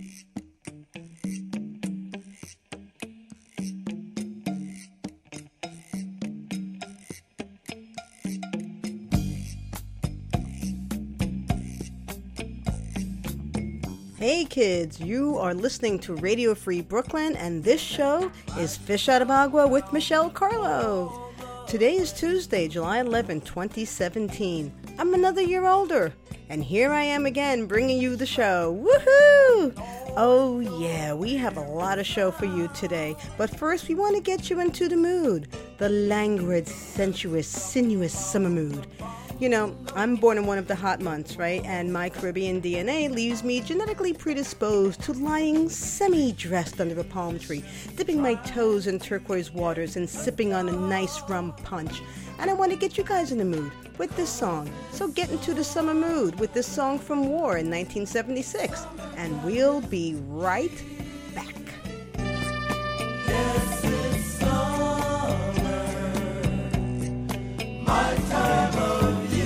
Hey kids, you are listening to Radio Free Brooklyn, and this show is Fish Out of Agua with Michelle Carlo. Today is Tuesday, July 11, 2017. I'm another year older, and here I am again bringing you the show. Woohoo! Oh yeah, we have a lot of show for you today, but first we want to get you into the mood, the languid, sensuous, sinuous summer mood. You know, I'm born in one of the hot months, right? And my Caribbean DNA leaves me genetically predisposed to lying semi-dressed under a palm tree, dipping my toes in turquoise waters and sipping on a nice rum punch. And I want to get you guys in the mood with this song. So get into the summer mood with this song from War in 1976. And we'll be right back. Yes, it's summer, my time of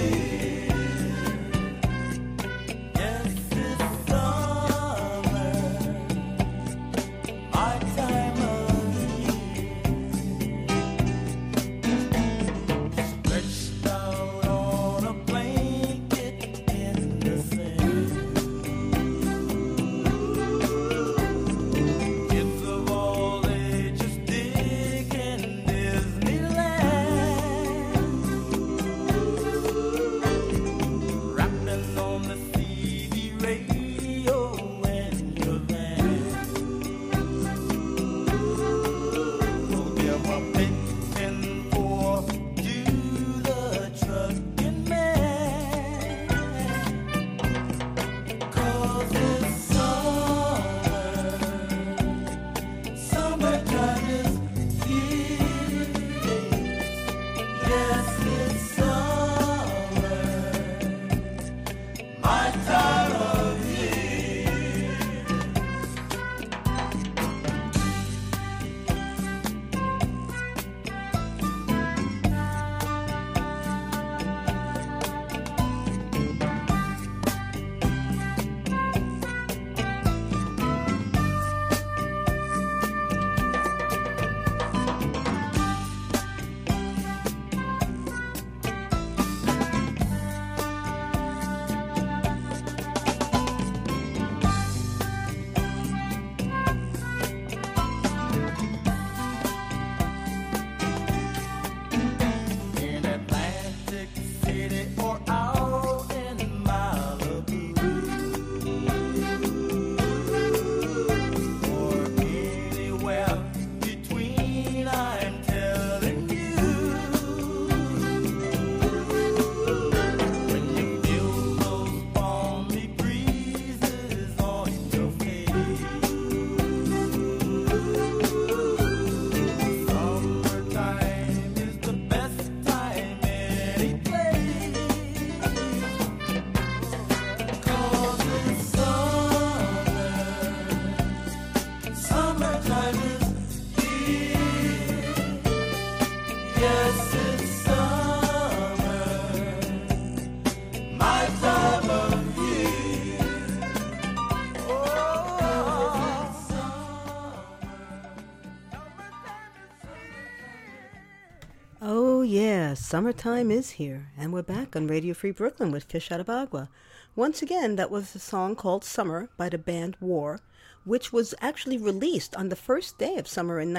Summertime is here, and we're back on Radio Free Brooklyn with Fish Out of Agua. Once again, that was a song called Summer by the band War, which was actually released on the first day of summer in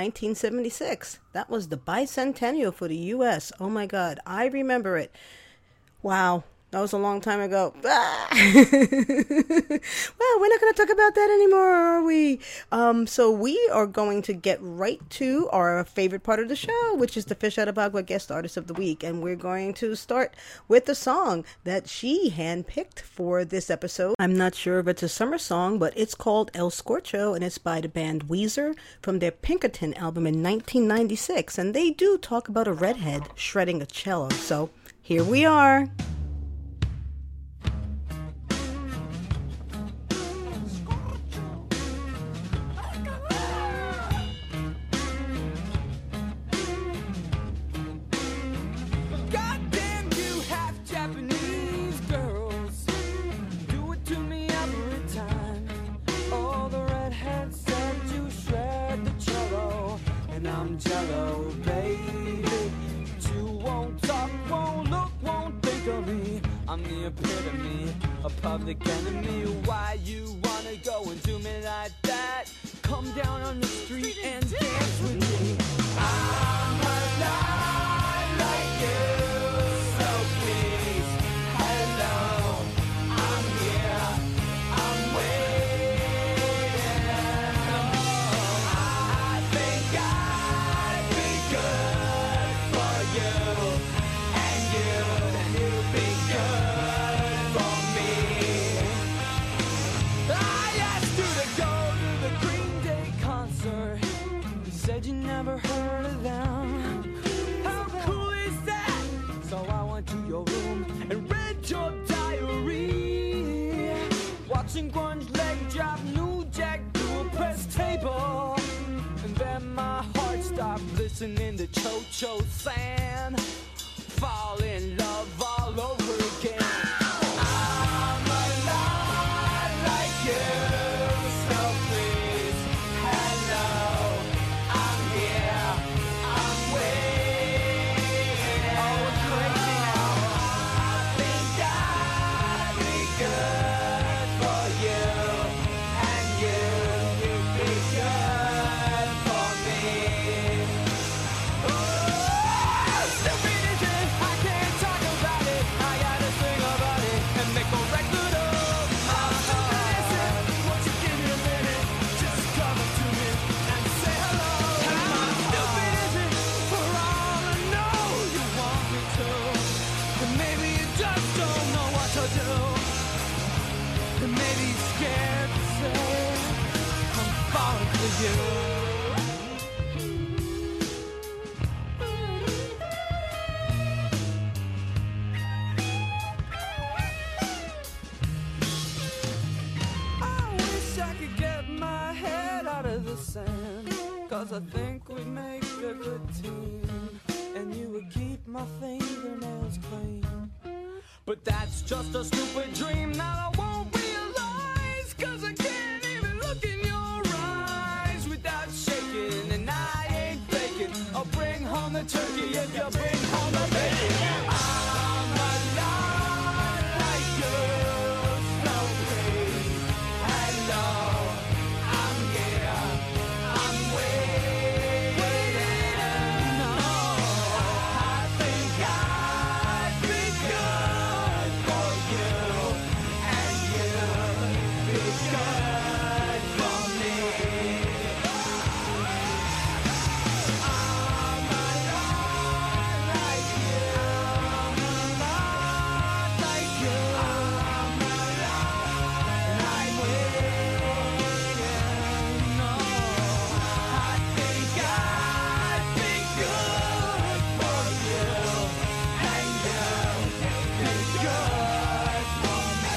1976. That was the bicentennial for the U.S. Oh my God, I remember it. Wow. That was a long time ago. Well, we're not going to talk about that anymore, are we? So we are going to get right to our favorite part of the show, which is the Fish Out of Agua Guest Artist of the Week. And we're going to start with the song that she handpicked for this episode. I'm not sure if it's a summer song, but it's called El Scorcho, and it's by the band Weezer from their Pinkerton album in 1996. And they do talk about a redhead shredding a cello. So here we are. All the telling me why you wanna go and do me like that. Come down on the street and dance with me. I'm alive like you, so please, hello, I'm here, I'm waiting. I think I'd be good for you, and you'd be good for me. I asked you to go to the Green Day concert. You said you never heard of them. How cool is that? So I went to your room and read your diary. Watching grunge leg drop New Jack to a press table. And then my heart stopped listening to Cho Cho San. Fall in love all over again. I'm alive like you, so please, hello, I'm here, I'm waiting. Oh, it's crazy now. I think I'd be good for you, and you'd be good for me. Stupid is it? I can't talk about it. I gotta sing about it and make a record of my heart. Won't you give me a minute? Just come up to me and say hello. How stupid is it? For all I know, you want me to, and maybe you just don't know what to do, and maybe you're scared to say I'm falling for you. I wish I could get my head out of the sand, 'cause I think we'd make a good team, and you would keep my fingernails clean. But that's just a stupid dream that I won't realize, 'cause I can't even look in your eyes without shaking, and I ain't faking. I'll bring home the turkey if you bring home the bacon. I'm alive like you, so please, hello, I'm here, I'm waiting. No, I think I'd be good for you, and you'd be good for me. I'm alive like you, I'm alive like you, I'm alive, and I'm waiting. No, I think I'd be good for you, and you'd be good for me.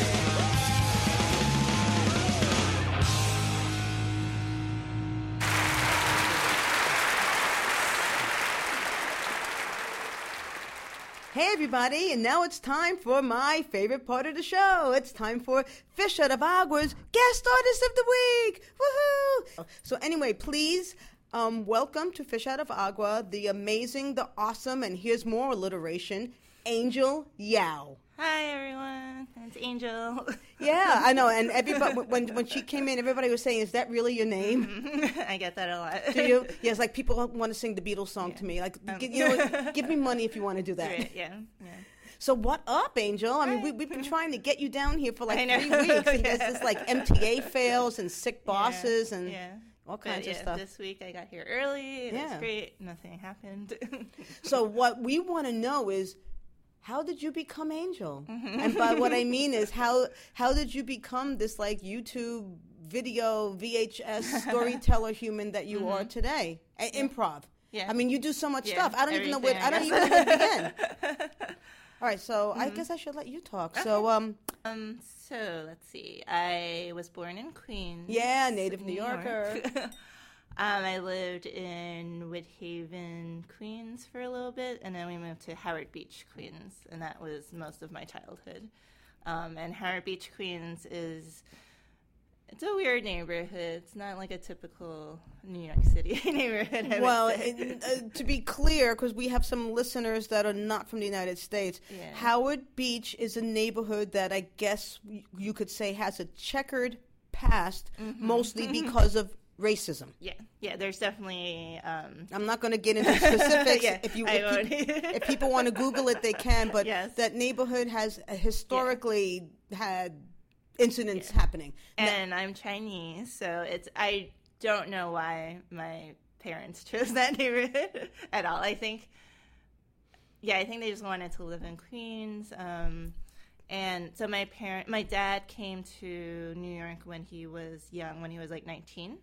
Hey everybody, and now it's time for my favorite part of the show. It's time for Fish Out of Agua's Guest Artist of the Week. Woohoo! So anyway, please welcome to Fish Out of Agua, the amazing, the awesome, and here's more alliteration, Angel Yao. Hi everyone, it's Angel. Yeah, I know, and everybody when she came in, everybody was saying, "Is that really your name?" I get that a lot. Do you? Yeah, it's like people want to sing the Beatles song to me. Like, give me money if you want to do that. Right, yeah. So what up, Angel? I mean, we've been trying to get you down here for like I know. 3 weeks, and there's Yeah. this like MTA fails and sick bosses and all kinds But, of stuff. This week I got here early. It Yeah. was great. Nothing happened. So what we want to know is, how did you become Angel? Mm-hmm. And by what I mean is, how did you become this like YouTube video VHS storyteller human that you are today? Improv. Yeah. I mean, you do so much Yeah, stuff. I don't even know where everything, I don't I even know where to begin. All right, so I guess I should let you talk. So So let's see. I was born in Queens. yeah, native New York. Yorker. I lived in Woodhaven, Queens for a little bit, and then we moved to Howard Beach, Queens, and that was most of my childhood. And Howard Beach, Queens is It's a weird neighborhood. It's not like a typical New York City neighborhood. I would Well, say. to be clear, because we have some listeners that are not from the United States, Yeah. Howard Beach is a neighborhood that I guess you could say has a checkered past, mostly because of racism. Yeah. There's definitely. I'm not going to get into specifics. Yeah, If people want to Google it, they can. But Yes. that neighborhood has historically had incidents happening. And I'm Chinese, so I don't know why my parents chose that neighborhood at all. I think they just wanted to live in Queens. And so my dad came to New York when he was young, when he was like 19.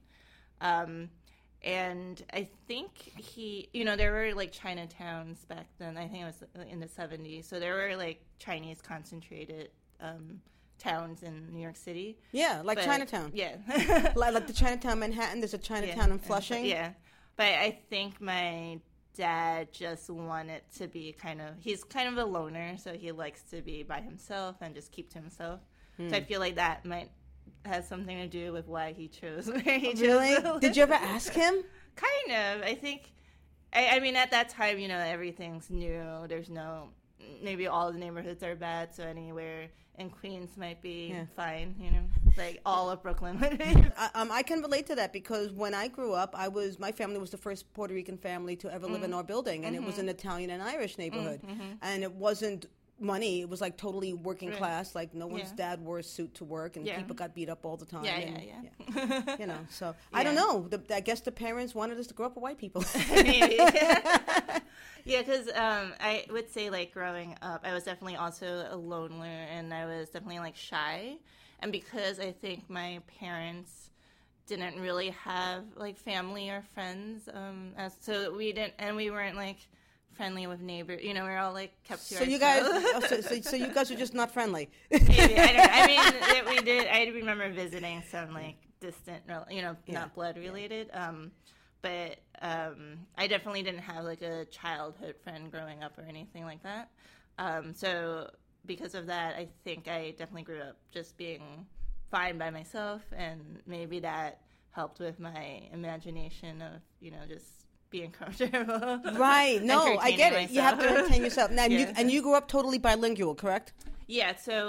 And I think there were like Chinatowns back then. I think it was in the 70s. So there were like Chinese concentrated towns in New York City. Yeah, like But- Chinatown. Yeah. Like the Chinatown Manhattan, there's a Chinatown in Flushing. Yeah. But I think my dad just wanted to be he's kind of a loner, so he likes to be by himself and just keep to himself. So I feel like that might have something to do with why he chose where he chose to Really? live. Did you ever ask him? Kind of. I think, I mean, at that time, everything's new. There's maybe all the neighborhoods are bad, so anywhere in Queens might be fine, like all of Brooklyn would be. I can relate to that because when I grew up, my family was the first Puerto Rican family to ever live in our building, and it was an Italian and Irish neighborhood, and it wasn't money. It was like totally working class. Like no one's dad wore a suit to work, and people got beat up all the time. Yeah. So I don't know. I guess the parents wanted us to grow up with white people. Maybe. Yeah, because I would say, like, growing up, I was definitely also a loner, and I was definitely, like, shy. And because I think my parents didn't really have, like, family or friends, so we weren't, like, friendly with neighbors. We were all, like, kept to So you ourselves. guys, so you guys are just not friendly. Maybe. I mean, we did. I remember visiting some, like, distant, not blood related. But I definitely didn't have like a childhood friend growing up or anything like that. So because of that, I think I definitely grew up just being fine by myself, and maybe that helped with my imagination of just being comfortable. Right? No, I get it. entertaining You have to myself. entertain yourself. Now, Yeah. you grew up totally bilingual, correct? Yeah, so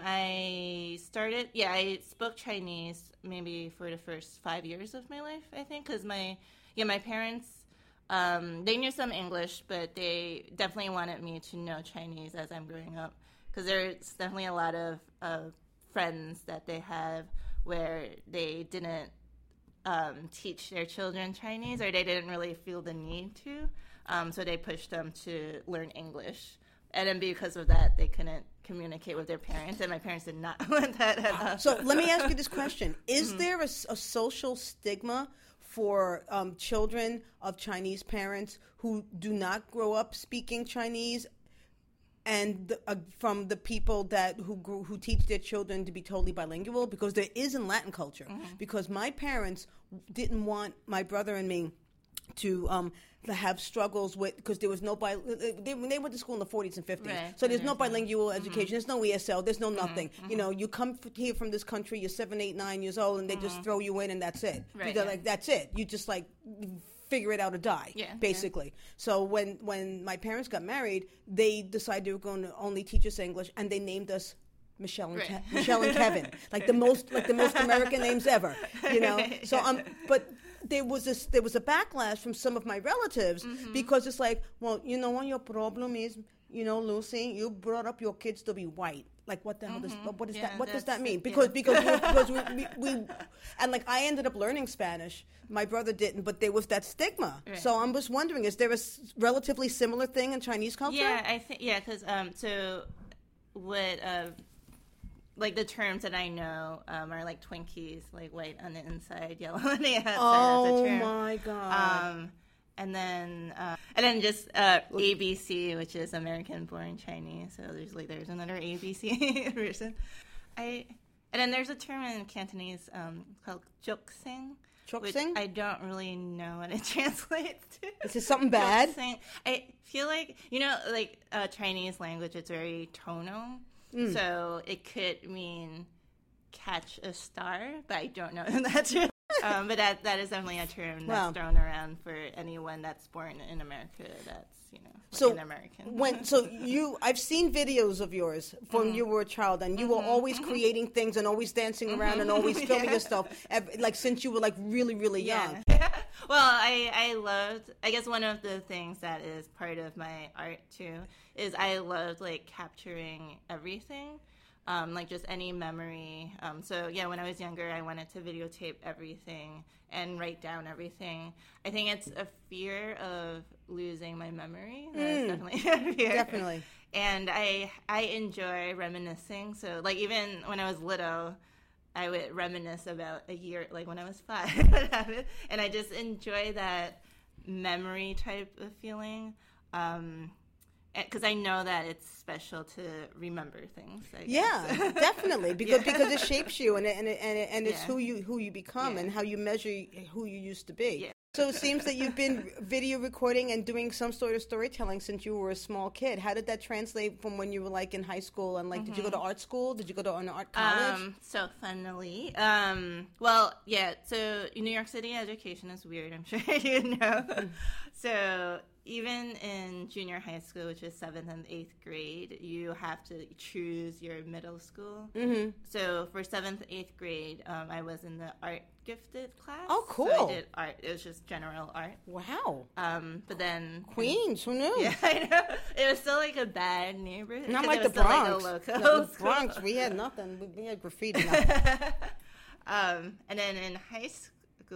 I spoke Chinese maybe for the first 5 years of my life, I think, because my parents, they knew some English, but they definitely wanted me to know Chinese as I'm growing up, because there's definitely a lot of friends that they have where they didn't teach their children Chinese, or they didn't really feel the need to, so they pushed them to learn English. And then because of that, they couldn't communicate with their parents, and my parents did not want that at all. So let me ask you this question. Is there a social stigma for children of Chinese parents who do not grow up speaking Chinese, and from the people who teach their children to be totally bilingual? Because there is in Latin culture. Because my parents didn't want my brother and me to have struggles with, because there was no they went to school in the 40s and 50s, Right. so there's no bilingual education, there's no ESL, there's no nothing. You come here from this country, you're 7, 8, 9 years old, and they just throw you in, and that's it. Right, They're yeah. like, that's it. You just like figure it out or die, Yeah, basically. So when my parents got married, they decided they were going to only teach us English, and they named us Michelle and, Right. Michelle and Kevin, like the most American names ever, So but there was a backlash from some of my relatives because it's like, well, what your problem is, Lucy, you brought up your kids to be white. Like, what the hell does what is Yeah, that? What does that that's- mean? yeah. Because we and like I ended up learning Spanish. My brother didn't, but there was that stigma. Right. So I'm just wondering, is there a relatively similar thing in Chinese culture? Yeah, I think because so what like the terms that I know are like Twinkies, like white on the inside, yellow on the outside. That's Oh a term. my God. And then just ABC, which is American Born Chinese. So there's another ABC version. And then there's a term in Cantonese called Joksing. Which Joksing? I don't really know what it translates to. Is it something bad? Joksing. I feel like Chinese language, it's very tonal. Mm. So it could mean catch a star, but I don't know if that's true. But that is definitely a term that's Wow. thrown around for anyone that's born in America. That's So an American. I've seen videos of yours from you were a child, and you were always creating things and always dancing around and always filming yourself, like since you were like really, really young. Yeah. Well, I loved, I guess one of the things that is part of my art too is I loved like capturing everything. Like just any memory. So yeah, when I was younger, I wanted to videotape everything and write down everything. I think it's a fear of losing my memory. That's definitely a fear. Definitely. And I enjoy reminiscing. So like even when I was little, I would reminisce about a year, like when I was 5, and I just enjoy that memory type of feeling. Because I know that it's special to remember things. I guess. Yeah, definitely, because it shapes you and it's Yeah. who you become Yeah. and how you measure who you used to be. Yeah. So it seems that you've been video recording and doing some sort of storytelling since you were a small kid. How did that translate from when you were like in high school and like did you go to art school? Did you go to an art college? So funnily, well, yeah. So New York City education is weird. I'm sure you know. So even in junior high school, which is 7th and 8th grade, you have to choose your middle school. Mm-hmm. So for 7th, 8th grade, I was in the art gifted class. Oh, cool. So I did art. It was just general art. Wow. But then Queens, who knew? Yeah, I know. It was still like a bad neighborhood. Not 'cause like it the was still, Bronx. Like, a No, local the Bronx, school. we had nothing. We had graffiti. And then in high school,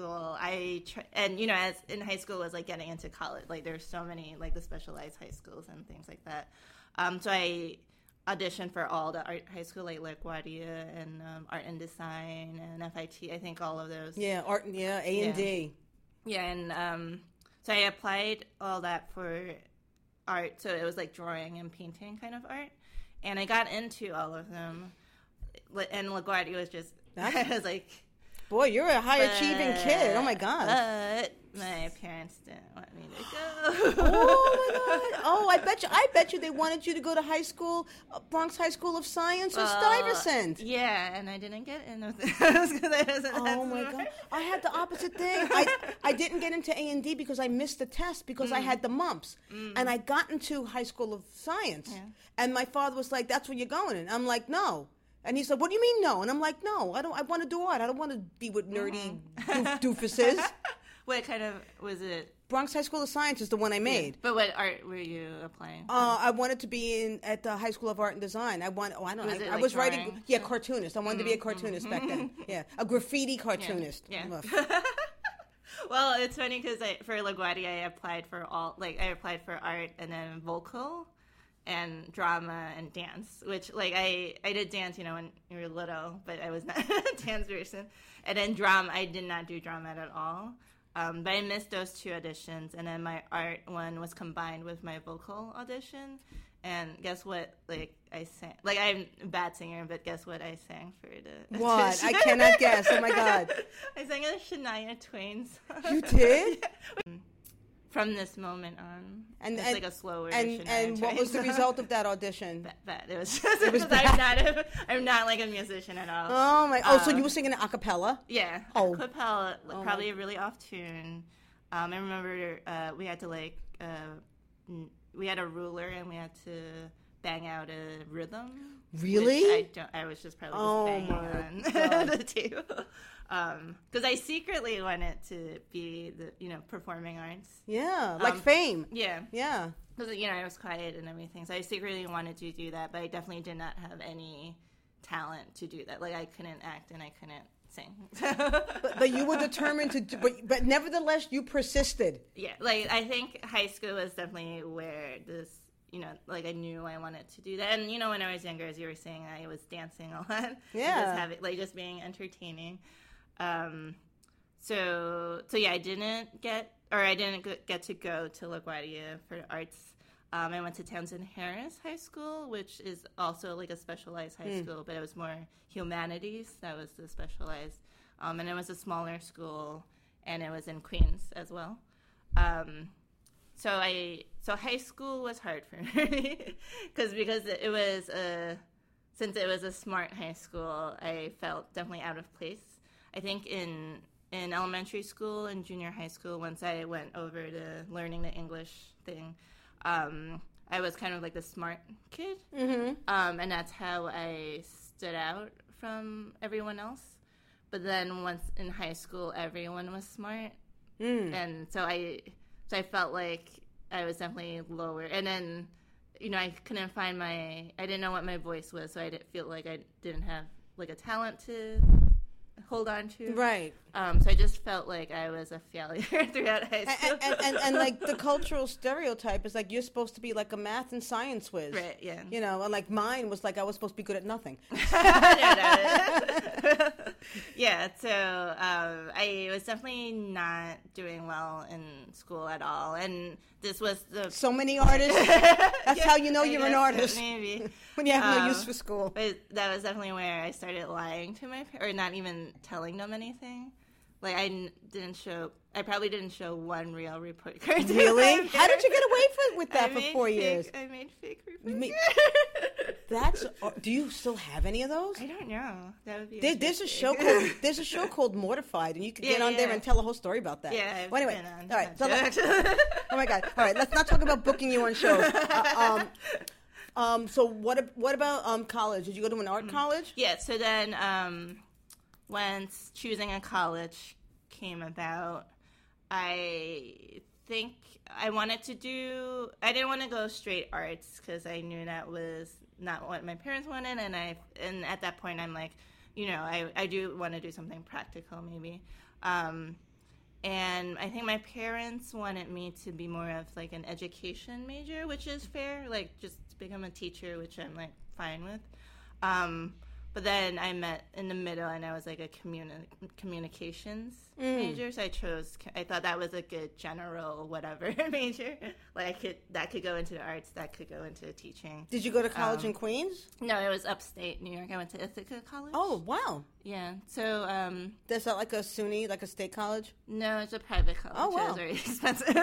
and as in high school was like getting into college. Like there's so many like the specialized high schools and things like that. So I auditioned for all the art high school like LaGuardia and Art and Design and FIT. I think all of those. Yeah, art. Yeah, A&D. Yeah, and so I applied all that for art. So it was like drawing and painting kind of art, and I got into all of them. And LaGuardia was just I was like. Boy, you're a high achieving kid. Oh my God. But my parents didn't want me to go. Oh my God! Oh, I bet you they wanted you to go to high school, Bronx High School of Science or Stuyvesant. Yeah, and I didn't get in with those because I wasn't. Oh my God! I had the opposite thing. I didn't get into A&D because I missed the test because I had the mumps, and I got into High School of Science, and my father was like, "That's where you're going," and I'm like, "No." And he said, "What do you mean no?" And I'm like, "No, I don't. I want to do art. I don't want to be with nerdy doofuses." What kind of was it? Bronx High School of Science is the one I made. But what art were you applying? I wanted to be at the High School of Art and Design. I don't know. Was it I like was writing. drawing? Yeah, cartoonist. I wanted to be a cartoonist back then. Yeah, a graffiti cartoonist. Yeah. Ugh. Well, it's funny because for LaGuardia, I applied for art and then vocal and drama and dance, which like I did dance, when you were little, but I was not a dance person. And then drama, I did not do drama at all. But I missed those 2 auditions, and then my art one was combined with my vocal audition. And guess what? Like I sang, like I'm a bad singer, but guess what I sang for the What? audition? I cannot guess. Oh my God! I sang a Shania Twain song. You did? From this moment on, And it's like a slower. And what was the result of that audition? Bad. It was just because I'm not like a musician at all. Oh my! Oh, so you were singing a cappella? Yeah, Oh. acapella, probably really off tune. I remember we had to we had a ruler and we had to bang out a rhythm. Really? Which I was just probably just banging on the table. Because I secretly wanted to be the performing arts. Yeah, like fame. Yeah. Yeah. Because, I was quiet and everything. So I secretly wanted to do that, but I definitely did not have any talent to do that. Like, I couldn't act and I couldn't sing. But you were determined to do, but nevertheless, you persisted. Yeah. Like, I think high school was definitely where this, like I knew I wanted to do that. And, when I was younger, as you were saying, I was dancing a lot. Yeah. Just being entertaining. So yeah, I didn't get to go to LaGuardia for arts. I went to Townsend Harris High School, which is also like a specialized high school, but it was more humanities. That was the specialized. And it was a smaller school, and it was in Queens as well. So high school was hard for me because it was since it was a smart high school, I felt definitely out of place. I think in elementary school and junior high school, once I went over to learning the English thing, I was kind of like the smart kid, and that's how I stood out from everyone else. But then once in high school, everyone was smart, and so I felt like I was definitely lower. And then, I couldn't find I didn't know what my voice was, so I didn't feel like I didn't have like a talent to hold on to. Right. So I just felt like I was a failure throughout high school. And like the cultural stereotype is like you're supposed to be like a math and science whiz. Right, yeah. And like mine was like I was supposed to be good at nothing. Yeah, so I was definitely not doing well in school at all. And this was so many artists. That's how you know you're an artist. Maybe. When you have no use for school. But that was definitely where I started lying to my parents, or not even telling them anything. Like, I probably didn't show one real report card. Really? How did you get away with that for 4 years? I made fake report cards. Do you still have any of those? I don't know. That would be there's a show called Mortified, and you could get on there and tell a whole story about that. Yeah. Well, anyway, all right. So oh my God. All right. Let's not talk about booking you on shows. So what about college? Did you go to an art college? Yeah. So then, once choosing a college came about, I think I wanted to I didn't want to go straight arts because I knew that was not what my parents wanted, and at that point I'm like, I do want to do something practical maybe. And I think my parents wanted me to be more of like an education major, which is fair, like just to become a teacher, which I'm like fine with. But then I met in the middle, and I was like a communications major. So I thought that was a good general whatever major. Like that could go into the arts, that could go into teaching. Did you go to college in Queens? No, it was upstate New York. I went to Ithaca College. Oh, wow. Yeah. So that's not like a SUNY, like a state college? No, it's a private college. Oh, wow. It was very expensive.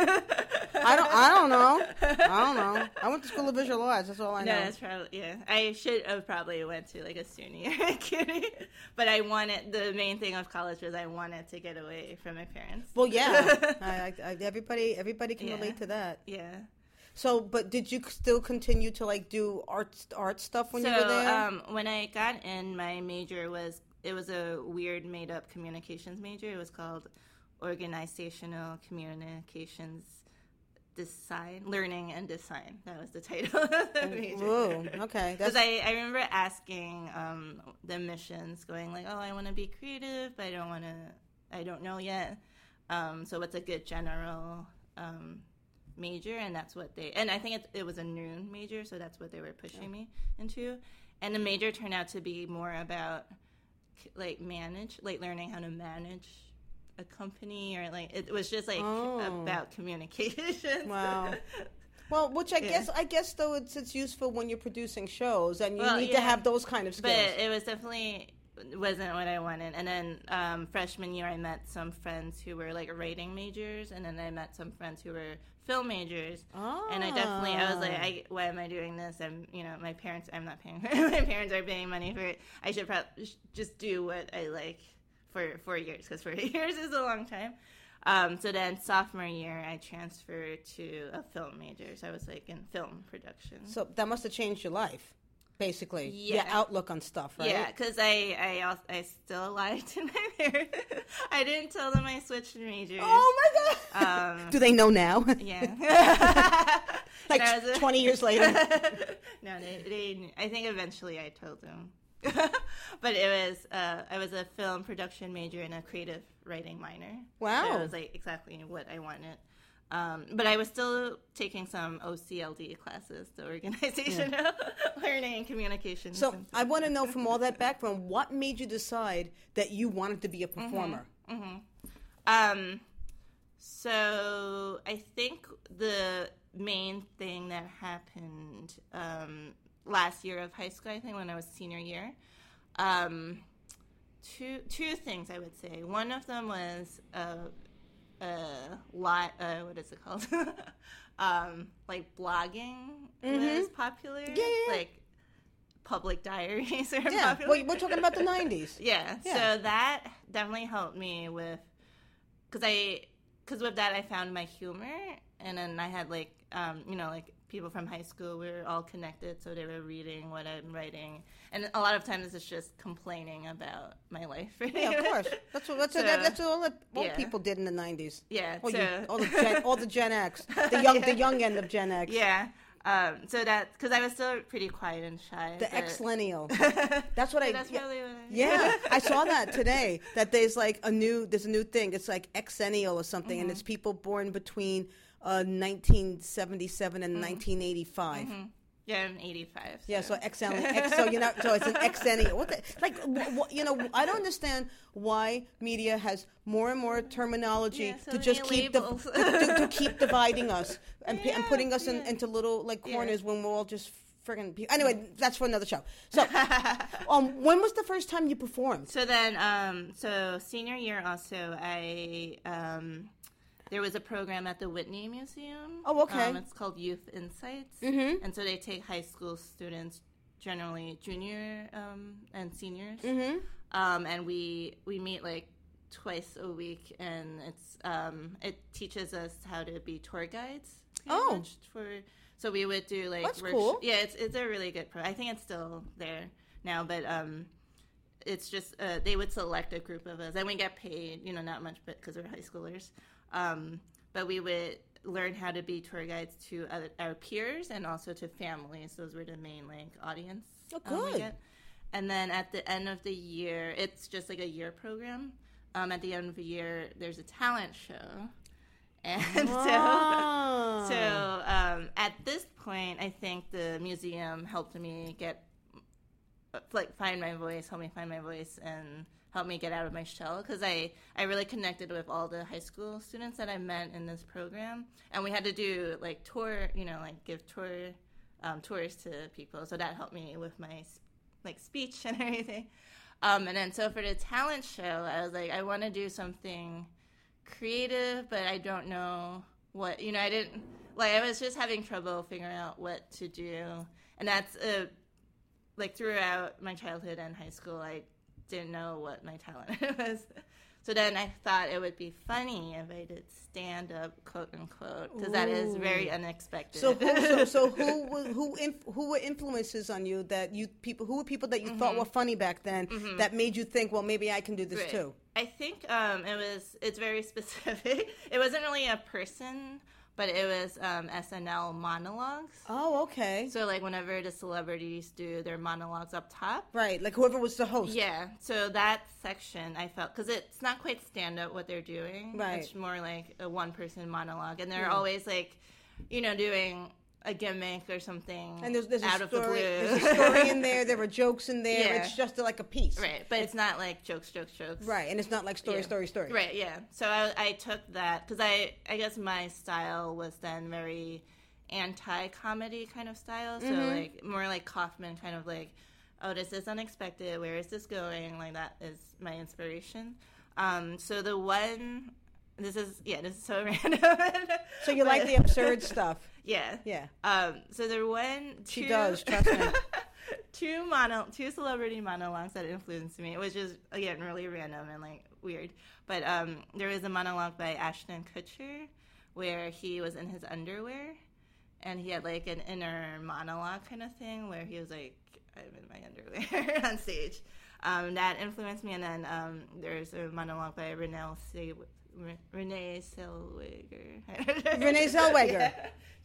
I don't know. I went to School of Visual Arts. That's all I know. No, that's probably, yeah. I should have probably went to like a SUNY or a CUNY. But the main thing of college was I wanted to get away from my parents. Well, yeah. Everybody can relate to that. Yeah. So, but did you still continue to like do art stuff when you were there? When I got in, my major was a weird made up communications major. It was called Organizational Communications Design, Learning and Design. That was the title of the major. Whoa, okay. Because I remember asking the admissions, going like, "Oh, I want to be creative, but I don't know yet. So what's a good general major?" And that's what and I think it was a noon major, so that's what they were pushing me into. And the major turned out to be more about learning how to manage a company, or like it was just like about communication. Wow. Well, which I guess though it's useful when you're producing shows, and you need to have those kind of skills. But it was definitely wasn't what I wanted. And then freshman year, I met some friends who were like writing majors, and then I met some friends who were film majors. Oh. And I was like, why am I doing this? I'm my parents. I'm not paying. My parents are paying money for it. I should probably just do what I like for 4 years, because 4 years is a long time. So then sophomore year, I transferred to a film major. So I was like in film production. So that must have changed your life, basically. Yeah. Your outlook on stuff, right? Yeah, because I still lied to my parents. I didn't tell them I switched majors. Oh my God! Do they know now? Yeah. Like 20 years later. No, they. I think eventually I told them. But I was a film production major and a creative writing minor. Wow. So it was like exactly what I wanted. But I was still taking some OCLD classes, the organizational learning and communication. So I want to know, from all that background, what made you decide that you wanted to be a performer? So I think the main thing that happened last year of high school, I think when I was senior year, two things I would say. One of them was what is it called? Like blogging was popular. Yeah. Like public diaries are Yeah, popular. well, we're talking about the 90s. Yeah. Yeah. So that definitely helped me with, because with that I found my humor, and then I had like, like people from high school, we were all connected, so they were reading what I'm writing, and a lot of times it's just complaining about my life. Yeah, of course. That's what all yeah. people did in the 90s. Yeah. All, So all the Gen X, the young end of Gen X. yeah. So that because I was still pretty quiet and shy. The but- X-Lennial. That's what That's really what I. Yeah, I saw that today. That there's a new thing. It's like Xennial or something, Mm-hmm. and it's people born between 1977 and 1985. Mm-hmm. Yeah, I'm 85. Yeah, so XL, so so it's an Xennial. What the, I don't understand why media has more and more terminology Yeah, so to just many keep labels. to keep dividing us and Yeah, putting us yeah. into little Yeah. corners when we're all just friggin' people. Anyway, that's for another show. So, when was the first time you performed? So then, so senior year also, there was a program at the Whitney Museum. Oh, okay. It's called Youth Insights. Mm-hmm. And so they take high school students, generally junior and seniors. Mm-hmm. And we meet like twice a week, and it teaches us how to be tour guides. pretty Oh. much so we would do like That's cool. Yeah, it's a really good I think it's still there now, but it's just they would select a group of us, and we get paid, not much, but because we're high schoolers. But we would learn how to be tour guides to our peers and also to families. Those were the main audience. Oh, we good. get. And then at the end of the year, it's just like a year program. At the end of the year, there's a talent show. And Ah. so at this point, I think the museum helped me find my voice, help me find my voice, and help me get out of my shell, because I really connected with all the high school students that I met in this program, and we had to do give tours to people, so that helped me with my speech and everything. And then so for the talent show, I was like, I want to do something creative, but I don't know what, I didn't, I was just having trouble figuring out what to do. And that's, throughout my childhood and high school, I didn't know what my talent was. So then I thought it would be funny if I did stand up, quote unquote, because that is very unexpected. So who were influences on you who were people that you thought were funny back then that made you think, well, maybe I can do this Right. too? I think it's very specific. It wasn't really a person, but it was SNL monologues. Oh, okay. So whenever the celebrities do their monologues up top. Right, like whoever was the host. Yeah, so that section I felt, because it's not quite stand up what they're doing. Right. It's more like a one person monologue, and they're always doing a gimmick or something, And there's out a of the story. blue. There's a story in there. There were jokes in there. Yeah. It's just like a piece. Right, but it's not like jokes. Right, and it's not like story. Right, yeah. So I took that, because I guess my style was then very anti-comedy kind of style. So more like Kaufman, kind of oh, this is unexpected. Where is this going? That is my inspiration. So the one, this is so random. So you like the absurd stuff. Yeah. Yeah. So there were She does, trust me. two celebrity monologues that influenced me, which is again really random and weird. But there was a monologue by Ashton Kutcher where he was in his underwear, and he had an inner monologue kind of thing where he was like, "I'm in my underwear" on stage. That influenced me, and then there's a monologue by Renee Zellweger. Renee Zellweger. Yeah.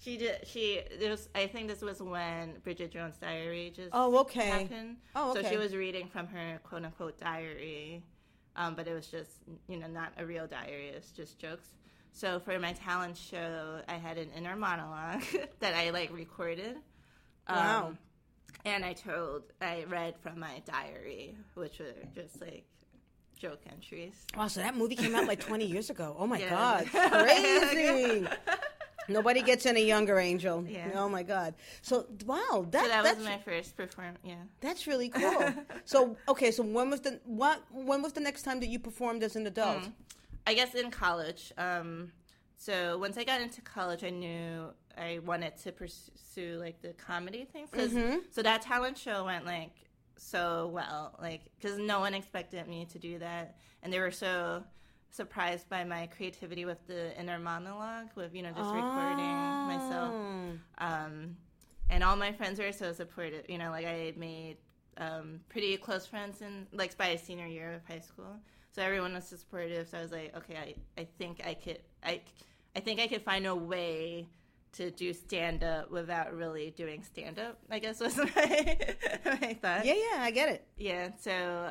I think this was when Bridget Jones' Diary just happened. Oh, okay. So she was reading from her quote unquote diary, but it was just not a real diary. It was just jokes. So for my talent show, I had an inner monologue that I recorded. Wow. And I read from my diary, which were just joke entries. Wow, so that movie came out 20 years ago. Oh my Yeah. God, crazy! Nobody gets any younger, Angel. Yeah. Oh my God. So wow, So that that's was my first performance. Yeah. that's really cool. So okay, so when was the next time that you performed as an adult? I guess in college, so once I got into college, I knew I wanted to pursue like the comedy thing. So that talent show went like so well, like because no one expected me to do that, and they were so surprised by my creativity with the inner monologue, with just recording myself. And all my friends were so supportive. Like I made pretty close friends in like by senior year of high school. So everyone was so supportive. So I was like, okay, I think I could find a way to do stand up without really doing stand up. I guess was my thought. Yeah, I get it. Yeah. So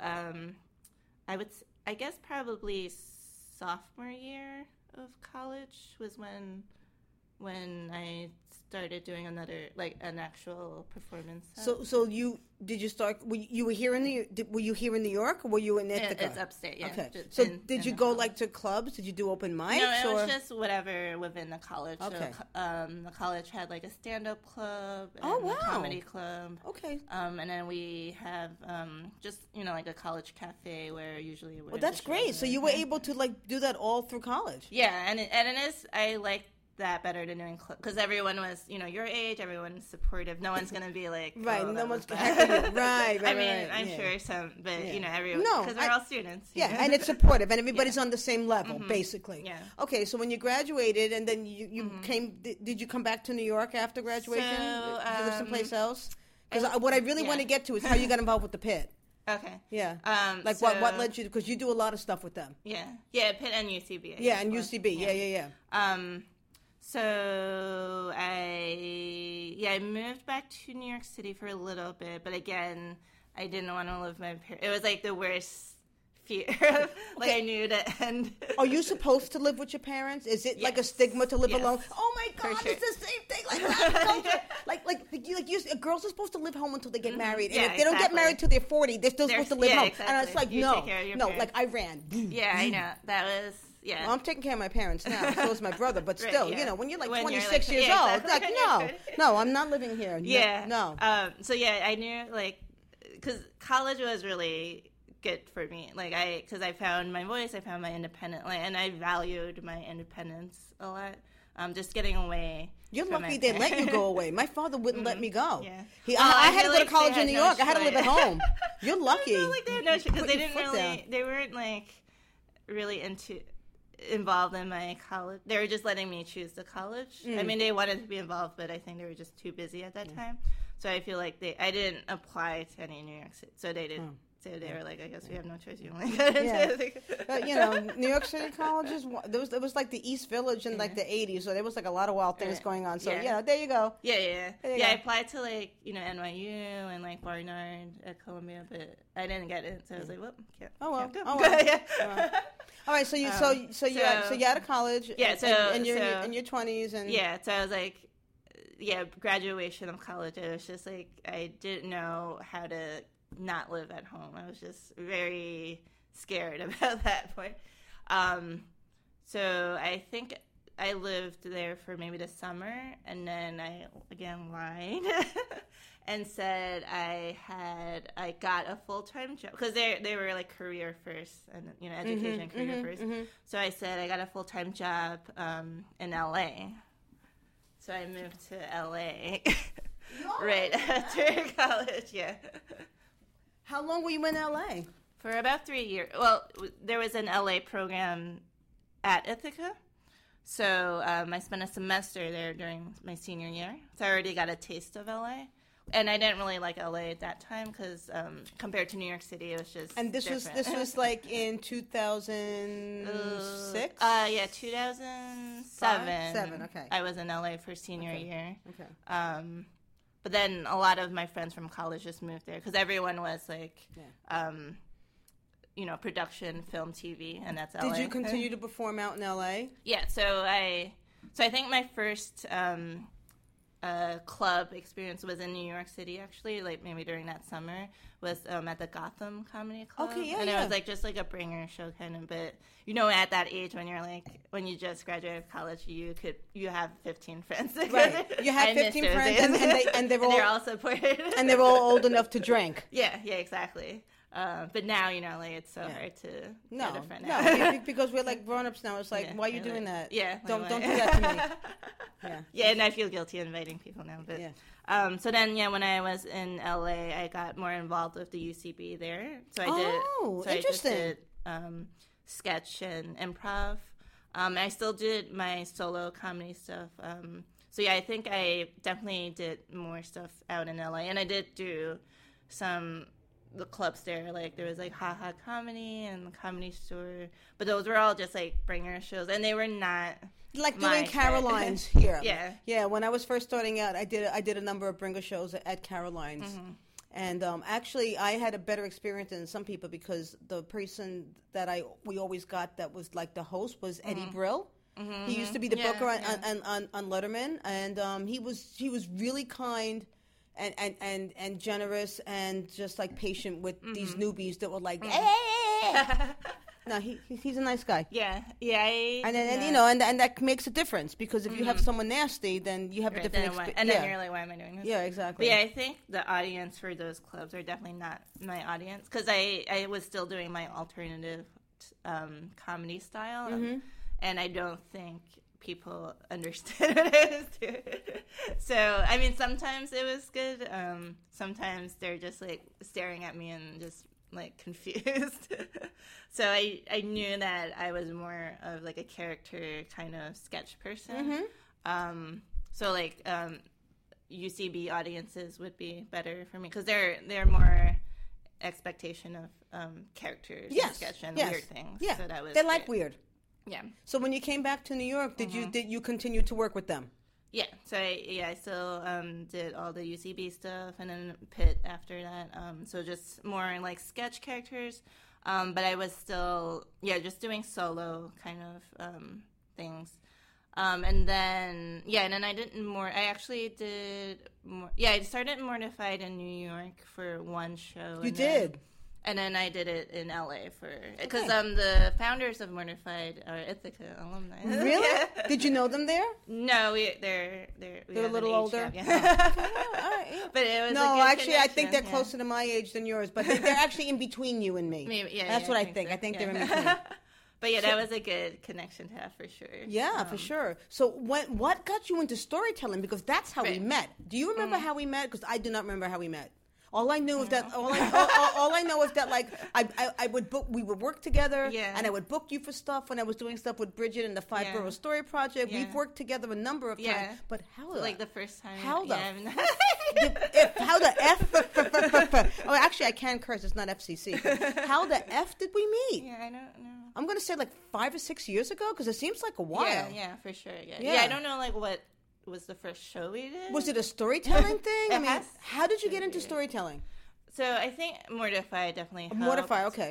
I guess probably sophomore year of college was when I started doing an actual performance. So did you start? Were you here in New York, or were you in Ithaca? It's upstate. Yeah. Okay. So did you go like to clubs? Did you do open mics? No, it was just whatever within the college. Okay. So, the college had like a stand-up club. And Oh, wow. A comedy club. Okay. And then we have just like a college cafe where usually. Well, that's great. So you were able to like do that all through college. Yeah, and it is. I like that better than doing because everyone was your age, everyone's supportive, no one's gonna be like right, oh, no one's right right. I mean right, I'm sure some, but everyone, no, because we're all students, and it's supportive and everybody's on the same level basically. Okay, so when you graduated and then you came, did you come back to New York after graduation? So, did you live someplace else? Because what I really want to get to is how you got involved with the Pit. Okay. Yeah. So, what led you, because you do a lot of stuff with them. Yeah, Pitt and UCB. And UCB. Yeah. So I moved back to New York City for a little bit, but again, I didn't want to live with my parents. It was like the worst fear of, I knew to end. Are you supposed to live with your parents? Is it like a stigma to live alone? Oh my God, sure. it's the same thing. Girls are supposed to live home until they get married, and if they don't get married till they're 40, they're still supposed to live home. Exactly. And it's like no, like I ran. Yeah, I know that was. Yeah. Well, I'm taking care of my parents now. So is my brother. But still, when you're like 26 years old, it's like, no, I'm not living here. Yeah. No. So I knew because college was really good for me. Because I found my voice, I found my independence, and I valued my independence a lot. Just getting away. You're lucky they let you go away. My father wouldn't let me go. Yeah. I had to go to college in New York. I had to live at home. You're lucky. They had no choice because they weren't really involved in my college. They were just letting me choose the college. I mean, they wanted to be involved, but I think they were just too busy at that time. So I feel like I didn't apply to any New York City. So they didn't. So they were like, I guess we have no choice. You only got into But, New York City colleges, there was like the East Village in like the 80s, so there was like a lot of wild things going on. So, there you go. Yeah. I applied to NYU and Barnard at Columbia, but I didn't get it. So I was like, well, can't go. All right, so you're out of college. Yeah, and you're in your 20s. And so I was like, graduation of college. I was just like, I didn't know how to not live at home. I was just very scared about that point. So I think I lived there for maybe the summer, and then I again lied and said I got a full-time job because they were like career first and education career first. So I said I got a full-time job in LA. So I moved to LA right after college. Yeah. How long were you in LA? For about 3 years. Well, there was an LA program at Ithaca. So I spent a semester there during my senior year. So I already got a taste of LA. And I didn't really like LA at that time because compared to New York City, it was just different. This was like in 2006? 2007. 7, okay. I was in LA for senior year. Okay. But then a lot of my friends from college just moved there because everyone was production, film, TV, and that's LA. Did you continue to perform out in LA? Yeah, so I think my first club experience was in New York City, actually, maybe during that summer, was at the Gotham Comedy Club. Okay, yeah, and it was just a bringer show kind of, but at that age when you're when you just graduated college, you have 15 friends. Right, you have 15 friends, and they're all supported, and they're all old enough to drink. Yeah, exactly. But now, like it's so hard to No, get a friend no, out. because we're like grown-ups now. It's like, Yeah, why are you you're doing like- that? Yeah, Don't like, do why? that to me. Yeah. Yeah, and I feel guilty inviting people now. But so then, when I was in LA, I got more involved with the UCB there. So I did. Oh, so I just interesting. did sketch and improv. I still did my solo comedy stuff. So yeah, I think I definitely did more stuff out in LA, and I did do the clubs there. Like there was like Ha Ha Comedy and the Comedy Store, but those were all just like bringer shows, and they were not Like my doing fit. Caroline's here. Yeah. Yeah, when I was first starting out, I did a number of bringer shows at Caroline's. Mm-hmm. And actually, I had a better experience than some people because the person that we always got that was like the host was Eddie Brill. He used to be the Yeah, booker yeah. on Letterman, and he was really kind and generous and just like patient with these newbies that were like, hey. No, he's a nice guy. Yeah. And then yeah. and that makes a difference because if you have someone nasty, then you have a Right, different then experience. and then you're like, why am I doing this? Yeah, exactly. But yeah, I think the audience for those clubs are definitely not my audience because I was still doing my alternative comedy style, and I don't think people understood what I was doing. So, I mean, sometimes it was good. Sometimes they're just like staring at me and just like confused. So I knew that I was more of like a character kind of sketch person. So like UCB audiences would be better for me because they're more expectation of characters and sketch and weird things. Yeah, so that was they like great. weird. Yeah. So when you came back to New York, did you continue to work with them? Yeah, so I still did all the UCB stuff and then Pitt after that. So just more like sketch characters, but I was still just doing solo kind of things. And then I did more. I actually did more. Yeah, I started Mortified in New York for one show. You and did. And then I did it in LA because Okay. the founders of Mortified are Ithaca alumni. Really? Yeah. Did you know them there? No, we They're a have an little age older? gap, yeah. All right, yeah. But it was a No, good actually, I think they're connection, closer to my age than yours, but they're actually in between you and me. Maybe, yeah, That's yeah, what I so. think. I think Yeah. they're in between. But yeah, that was a good connection to have for sure. Yeah, for sure. So what got you into storytelling? Because that's how we Right. met. Do you remember how we met? Because I do not remember how we met. All I knew is that all I know is that like I would book. We would work together, Yeah. and I would book you for stuff when I was doing stuff with Bridget and the Five Yeah. Borough Story Project. Yeah. We've worked together a number of Yeah. times. But how Like the first time. How the yeah, how the F? Oh, actually, I can curse. It's not FCC. But how the F did we meet? yeah, I don't know. I'm gonna say like 5 or 6 years ago because it seems like a while. Yeah, for sure. Yeah. Yeah, I don't know like what was the first show we did. Was it a storytelling thing? I It mean, has how did you to get into be. storytelling? So I think Mortified definitely helped. Mortified, okay.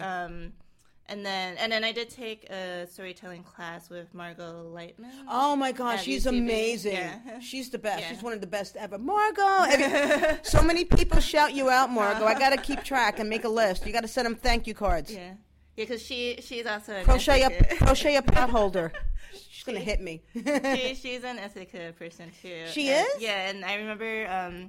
And then I did take a storytelling class with Margot Lightman. Oh my gosh, At she's UCB. amazing. Yeah. She's the best. Yeah. She's one of the best ever. Margot! So many people shout you out, Margot. I got to keep track and make a list. You got to send them thank you cards. Yeah, because she's also an Crochet Ithaca. a pot holder. She's going to hit me. She's an Ithaca person too. She And- is? Yeah, and I remember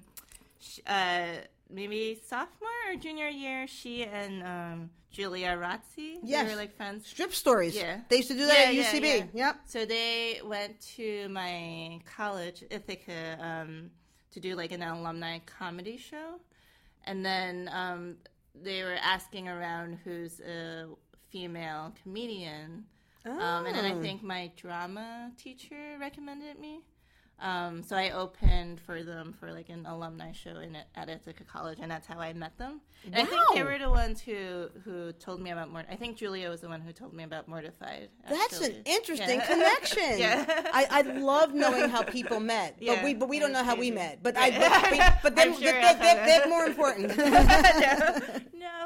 maybe sophomore or junior year, she and Julia Razzi, Yes. they were like friends. Strip stories. Yeah. They used to do that Yeah, at yeah, UCB. yeah. Yep. So they went to my college, Ithaca, to do like an alumni comedy show. And then they were asking around who's a female comedian. And then I think my drama teacher recommended me. So I opened for them for like an alumni show at Ithaca College, and that's how I met them. And I think they Wow. were the ones who told me about I think Julia was the one who told me about Mortified. That's actually. an interesting Yeah. connection. Yeah. I love knowing how people met, Yeah, but we don't know how we crazy. met. But Right. but I'm then sure I'll have they're a- more important. No.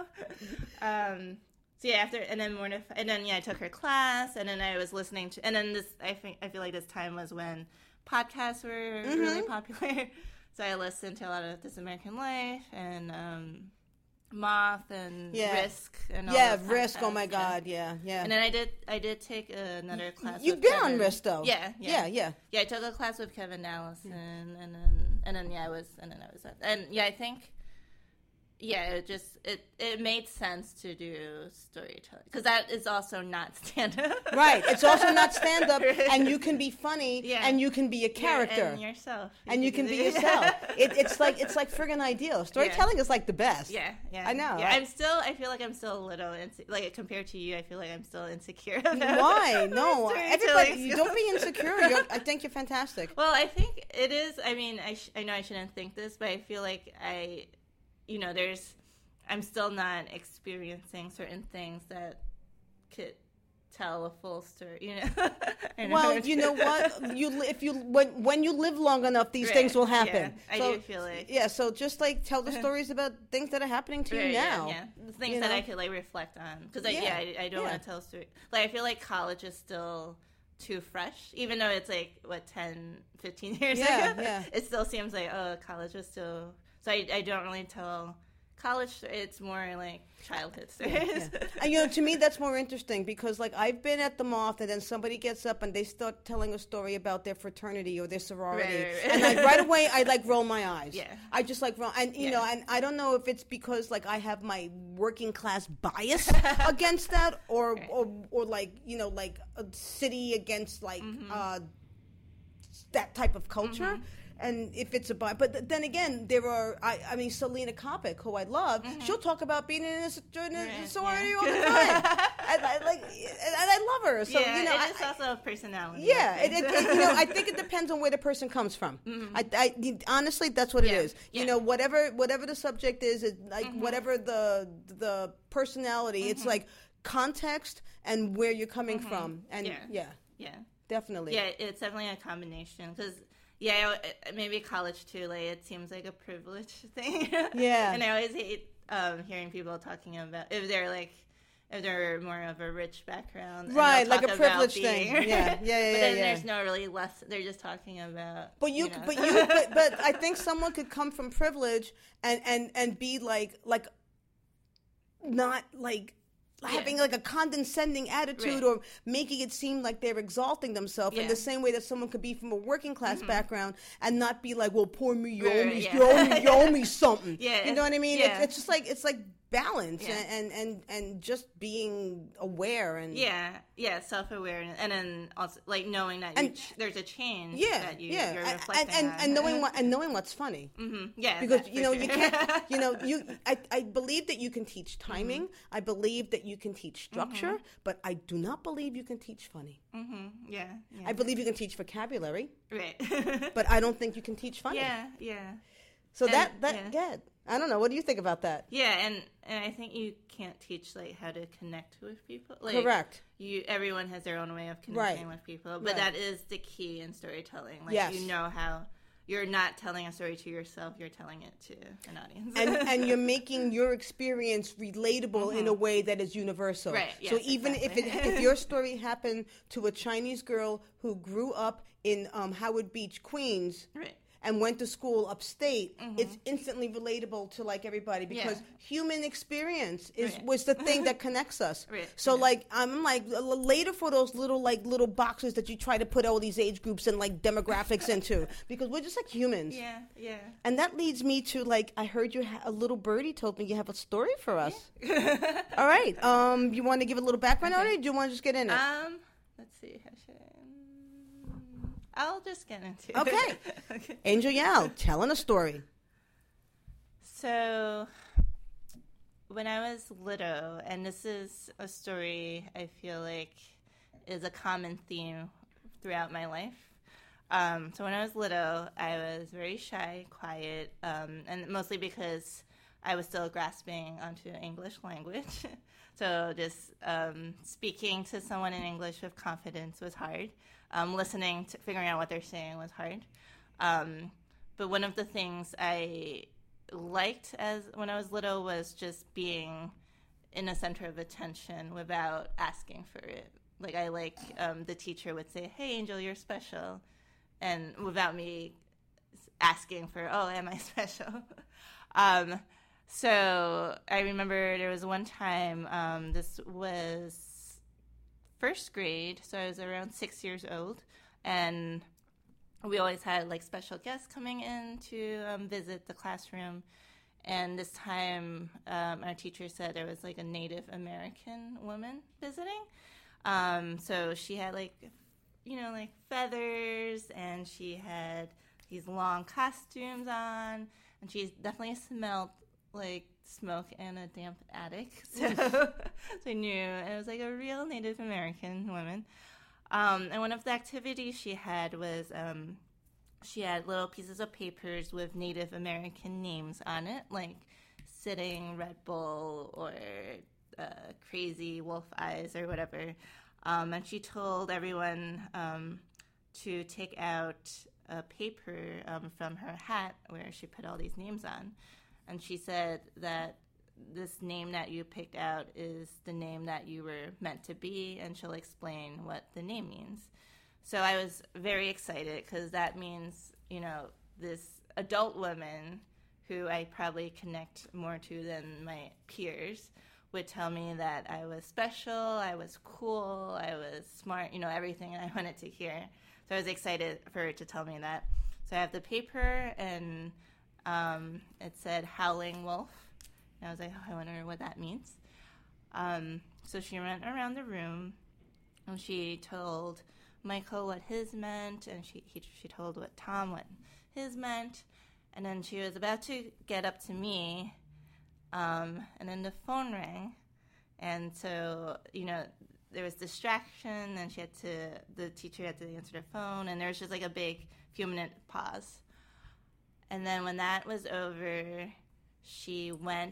So yeah, and then Mortified, and then I took her class, and then I was listening to, and then I feel like this time was when podcasts were really popular. So I listened to a lot of This American Life and Moth and Yeah. Risk and all Yeah, those Risk. Oh podcasts, my yeah. God. Yeah. And then I did take another class. You've with been Kevin. on Risk though. Yeah. Yeah. Yeah, I took a class with Kevin Allison, and then I was, and yeah, I think it made sense to do storytelling because that is also not stand up. Right. It's also not stand up, Right. and you can be funny, Yeah. and you can be a character, and yourself, and you can do be that. yourself. It's like friggin' ideal. Storytelling is like the best. Yeah, I know. Yeah, I feel like I'm still a little like compared to you. I feel like I'm still insecure. about Why? No, storytelling everybody. You skills. don't be insecure. I think you're fantastic. Well, I think it is. I mean, I know I shouldn't think this, but I feel like I'm still not experiencing certain things that could tell a full story. You know. I know Well, what you know what? When you live long enough, these things will happen. Yeah, I do feel like. Yeah, so just like tell the stories about things that are happening to you Right, now. Yeah. The things you that know? I could like reflect on because I don't Yeah. want to tell a story. Like I feel like college is still too fresh, even though it's like 10, 15 years Yeah, ago. yeah. It still seems like college is still. So I don't really tell college. It's more like childhood stories. Yeah. And to me that's more interesting because like I've been at the Moth and then somebody gets up and they start telling a story about their fraternity or their sorority, Right. and like right away I like roll my eyes. Yeah. I just like roll, and you know, and I don't know if it's because like I have my working class bias against that, or Right. or like like a city against like Mm-hmm. that type of culture. And if it's but then again, there are, I mean, Selena Kopic, who I love, she'll talk about being in a sorority all the time. and I love her. So, yeah, you know, it is also a personality. yeah, I think. I think it depends on where the person comes from. Honestly, that's what it Yeah, is. yeah. You know, whatever the subject is, like whatever the personality, it's like context and where you're coming from. And Yeah. yeah, definitely. Yeah, it's definitely a combination because maybe college too. Like it seems like a privilege thing. Yeah. And I always hate hearing people talking about if they're more of a rich background, and Right, they'll like a talk about privilege thing. being- Yeah. But then yeah. there's no really less. They're just talking about. But but I think someone could come from privilege and be like not like having like a condescending attitude, Right. or making it seem like they're exalting themselves in Yeah. the same way that someone could be from a working class background and not be like, well, poor me, you Right, owe right, me, yeah. you owe me something. Yeah, You know what I mean? yeah. It's just like balance Yeah. and just being aware and self-awareness, and then also like knowing that there's a change. yeah, that yeah, you're and reflecting on. and knowing what's funny. Yeah, Because that, you for know sure. you can't I believe that you can teach timing. I believe that you can teach structure, but I do not believe you can teach funny. yeah. I believe you can teach vocabulary, Right. but I don't think you can teach funny. yeah. So And- that yeah. good. I don't know. What do you think about that? Yeah, and I think you can't teach like how to connect with people. Like, Correct. Everyone has their own way of connecting with people, but Right. that is the key in storytelling. Like Yes. you know how you're not telling a story to yourself; you're telling it to an audience. And you're making your experience relatable in a way that is universal. Right, So yes, even exactly. if your story happened to a Chinese girl who grew up in Howard Beach, Queens, Right. and went to school upstate, it's instantly relatable to like everybody because Yeah. human experience Right. was the thing that connects us. Right, So yeah. like I'm like later for those little boxes that you try to put all these age groups and like demographics into, because we're just like humans. Yeah. And that leads me to like I heard a little birdie told me you have a story for us. All right. You want to give a little background on it, or do you want to just get in it? Let's see. How should I? I'll just get into it. Okay. Okay. Angel Yao telling a story. So, when I was little, and this is a story I feel like is a common theme throughout my life. So when I was little, I was very shy, quiet, and mostly because I was still grasping onto English language. So just speaking to someone in English with confidence was hard. Listening to figuring out what they're saying was hard. But one of the things I liked when I was little was just being in the center of attention without asking for it. Like the teacher would say, "Hey, Angel, you're special," and without me asking for, "Oh, am I special?" So I remember there was one time, this was first grade, so I was around 6 years old, and we always had like special guests coming in to visit the classroom, And this time, our teacher said there was like a Native American woman visiting. So she had like feathers, and she had these long costumes on, and she definitely smelled like smoke in a damp attic. So, so I knew it was like a real Native American woman. And one of the activities she had was she had little pieces of papers with Native American names on it, like Sitting Red Bull or Crazy Wolf Eyes or whatever. And she told everyone to take out a paper from her hat where she put all these names on. And she said that this name that you picked out is the name that you were meant to be, and she'll explain what the name means. So I was very excited because that means, this adult woman who I probably connect more to than my peers would tell me that I was special, I was cool, I was smart, everything I wanted to hear. So I was excited for her to tell me that. So I have the paper, and it said Howling Wolf. And I was like, I wonder what that means. So she went around the room, and she told Michael what his meant, and she told what Tom what his meant. And then she was about to get up to me, and then the phone rang. And so, there was distraction, and the teacher had to answer the phone, and there was just like a big few-minute pause. And then when that was over, she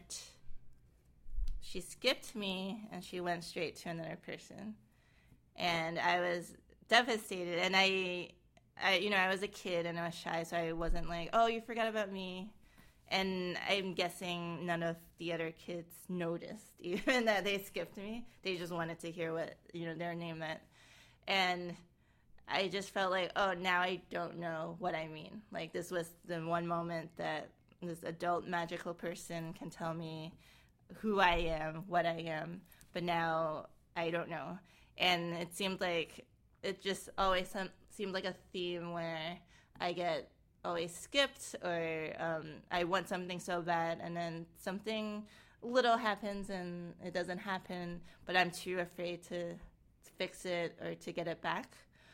skipped me, and she went straight to another person. And I was devastated, and I was a kid, and I was shy, so I wasn't like, oh, you forgot about me. And I'm guessing none of the other kids noticed even that they skipped me. They just wanted to hear what, their name meant. And I just felt like, oh, now I don't know what I mean. Like, this was the one moment that this adult magical person can tell me who I am, what I am, but now I don't know. And it seemed like it just always seemed like a theme where I get always skipped, or I want something so bad, and then something little happens and it doesn't happen, but I'm too afraid to fix it or to get it back.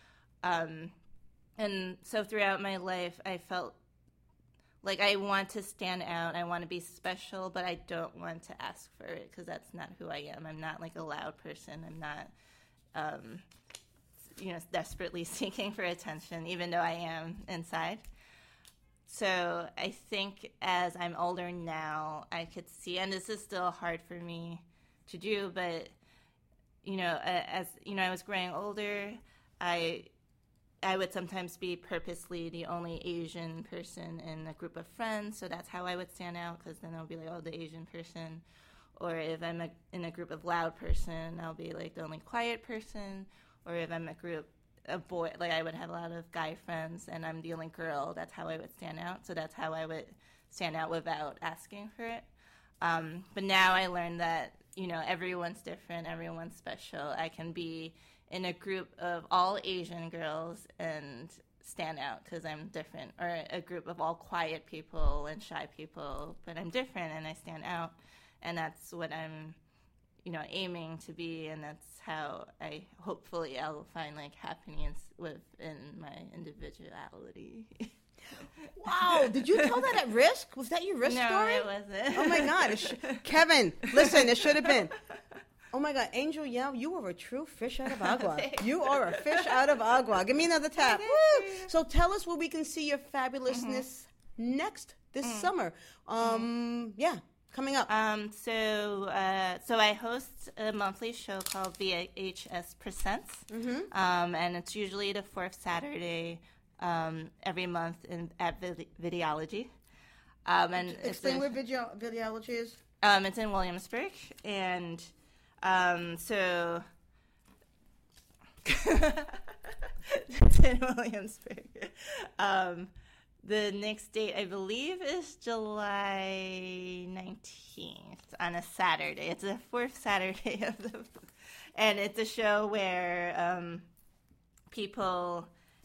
And so throughout my life, I felt like I want to stand out, I want to be special, but I don't want to ask for it because that's not who I am. I'm not like a loud person. I'm not, desperately seeking for attention, even though I am inside. So I think as I'm older now, I could see, and this is still hard for me to do, but, as, I was growing older, I would sometimes be purposely the only Asian person in a group of friends, so that's how I would stand out, because then I'll be like, oh, the Asian person. Or if I'm in a group of loud person, I'll be like the only quiet person. Or if I'm a group of boy, like I would have a lot of guy friends, and I'm the only girl, that's how I would stand out. So that's how I would stand out without asking for it. But now I learned that, everyone's different, everyone's special. I can be in a group of all Asian girls and stand out because I'm different, or a group of all quiet people and shy people, but I'm different and I stand out, and that's what I'm, aiming to be, and that's how hopefully I'll find like happiness within my individuality. Wow, did you tell that at Risk? Was that your Risk No, story? it wasn't. Oh my God, Kevin, listen, it should have been. Oh my God, Angel Yao, you are a true fish out of agua. You are a fish out of agua. Give me another tap. Woo! So tell us where we can see your fabulousness this summer. Yeah, coming up. So I host a monthly show called VHS Presents, and it's usually the fourth Saturday every month at Videology. And Explain where Videology is. It's in Williamsburg, and so it's in Williamsburg. The next date, I believe, is July 19th on a Saturday. It's the fourth Saturday and it's a show where people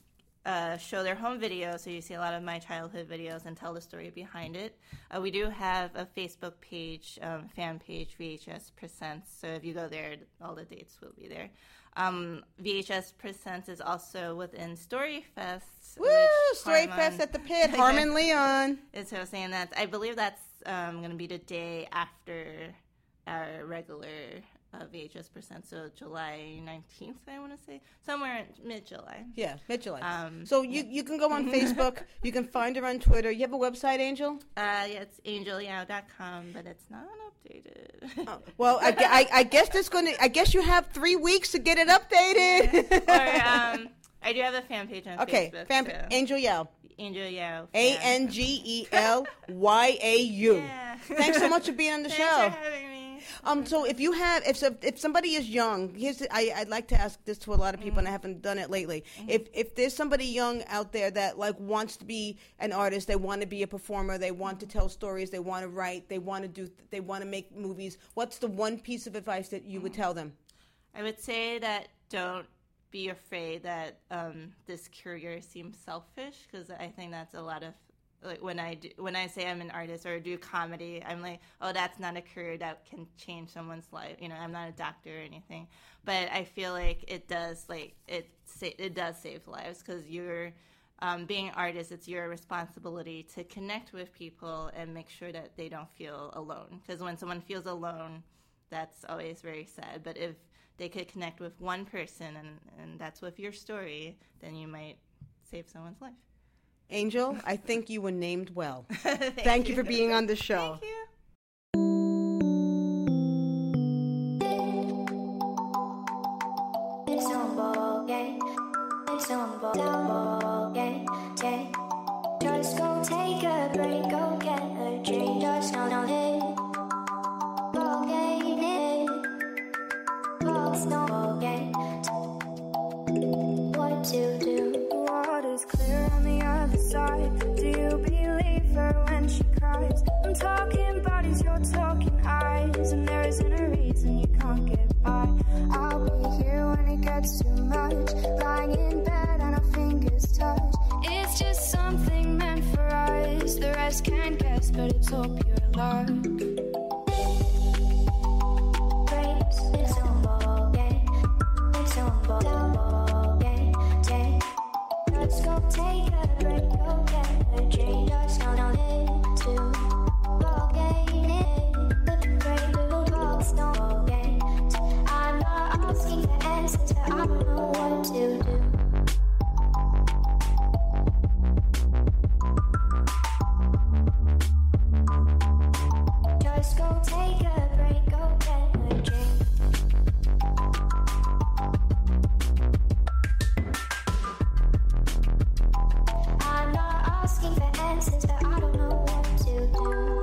show their home videos, so you see a lot of my childhood videos and tell the story behind it. We do have a Facebook page, fan page, VHS Presents. So if you go there, all the dates will be there. VHS Presents is also within Storyfest. Woo! Storyfest at the Pit. Harmon Leon. And so I was saying that I believe that's going to be the day after our regular VHS Present, so July 19th, I want to say. Somewhere in mid-July. Yeah, mid-July. So you can go on Facebook. You can find her on Twitter. You have a website, Angel? Yeah, it's angelyao.com, but it's not updated. Oh, well, I guess that's going to. I guess you have 3 weeks to get it updated. Or I do have a fan page on Okay, Facebook. So. Angel Yao. Angel Yao. ANGELYAU. Yeah. Thanks so much for being on the Thanks show. for having me. So if somebody is young, I'd like to ask this to a lot of people, and I haven't done it lately. If there's somebody young out there that like wants to be an artist, they want to be a performer, they want to tell stories, they want to write, they want to make movies. What's the one piece of advice that you would tell them? I would say that don't be afraid that this career seems selfish, because I think that's a lot of, like, when I say I'm an artist or do comedy, I'm like, oh, that's not a career that can change someone's life. You know, I'm not a doctor or anything, but I feel like it does, like it does save lives, because you're being an artist. It's your responsibility to connect with people and make sure that they don't feel alone. Because when someone feels alone, that's always very sad. But if they could connect with one person, and that's with your story, then you might save someone's life. Angel, I think you were named well. Thank you for being on the show. Thank you. It's on ball game. It's on ball game. Just go take a break, go get a drink. Just on it. Ball game. Ball game. What to do? The water's clear on the other side. Do you believe her when she cries? I'm talking bodies, you're talking eyes, and there isn't a reason you can't get by. I'll be here when it gets too much, lying in bed and our fingers touch. It's just something meant for us. The rest can't guess, but it's all pure luck. It's on ball game. It's on ball game. Let's go take a break, go get a drink. Just on it too. Ball game. The great little ball's no ball game. I'm not asking for answers, but I don't know what to do. Just go take a break, go get a drink. I'm not asking for answers, but I don't know what to do.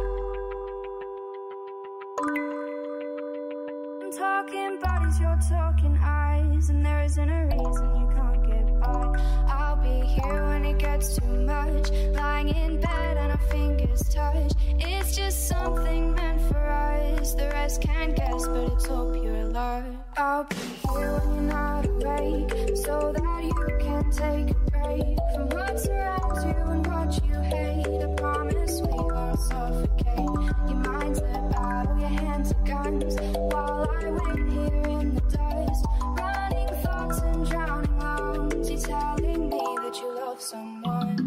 I'm talking bodies, you're talking eyes, and there isn't a reason you can't get by. I'll be here when it gets too much, lying in bed and our fingers touch. It's just something meant for us. The rest can't guess, but it's all pure luck. I'll be here when you're not awake, so that you can take a break from what surrounds you and what you hate. I promise we won't suffocate. Your mind's a battle, your hands are guns, while I wait here in the dust, running thoughts and drowning lungs. You're telling me that you love someone.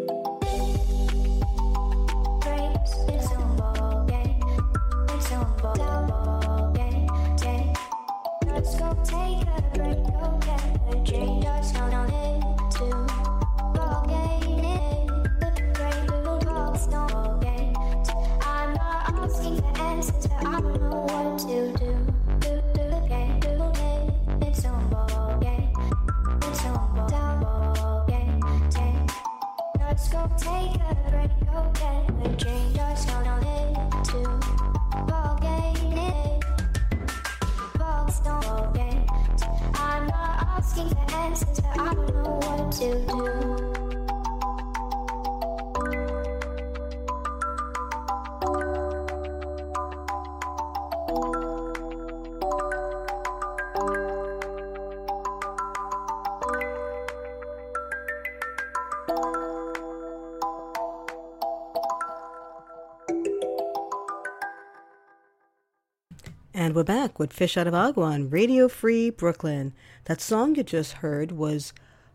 It's on ball game. It's on ball game. Let's go take a break, go get a drink. Just on it too. Ball game. The great little ball's no ball game. I'm not asking for answers, but I don't know what to do. It's on ball game. It's on ball game. Let's go take a break, go get a drink. Just on it too. Ball game. Ball's no ball game. I'm not asking for answers, but I don't know what to do. And we're back with Fish Out of Agua on Radio Free Brooklyn. That song you just heard was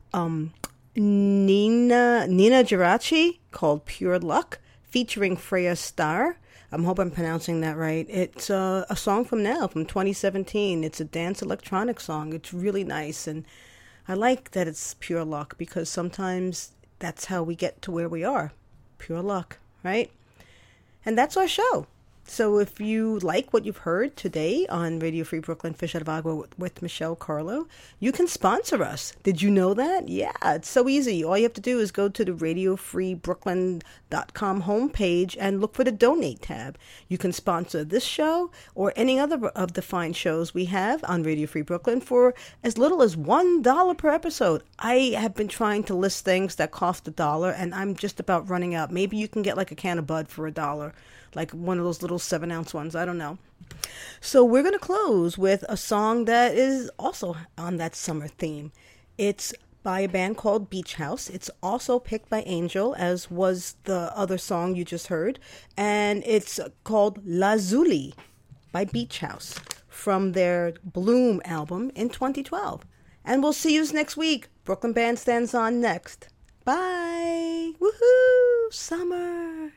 Nina Geraci called Pure Luck, featuring Freya Starr. I hope I'm pronouncing that right. It's a song from 2017. It's a dance electronic song. It's really nice, and I like that it's pure luck because sometimes that's how we get to where we are. Pure luck, right? And that's our show. So if you like what you've heard today on Radio Free Brooklyn, Fish Out of Agua with Michelle Carlo, you can sponsor us. Did you know that? Yeah, it's so easy. All you have to do is go to the radiofreebrooklyn.com homepage and look for the donate tab. You can sponsor this show or any other of the fine shows we have on Radio Free Brooklyn for as little as $1 per episode. I have been trying to list things that cost $1, and I'm just about running out. Maybe you can get like a can of Bud for $1. Like one of those little 7-ounce ones. I don't know. So we're going to close with a song that is also on that summer theme. It's by a band called Beach House. It's also picked by Angel, as was the other song you just heard. And it's called Lazuli by Beach House from their Bloom album in 2012. And we'll see you next week. Brooklyn Bandstand's on next. Bye. Woohoo! Summer.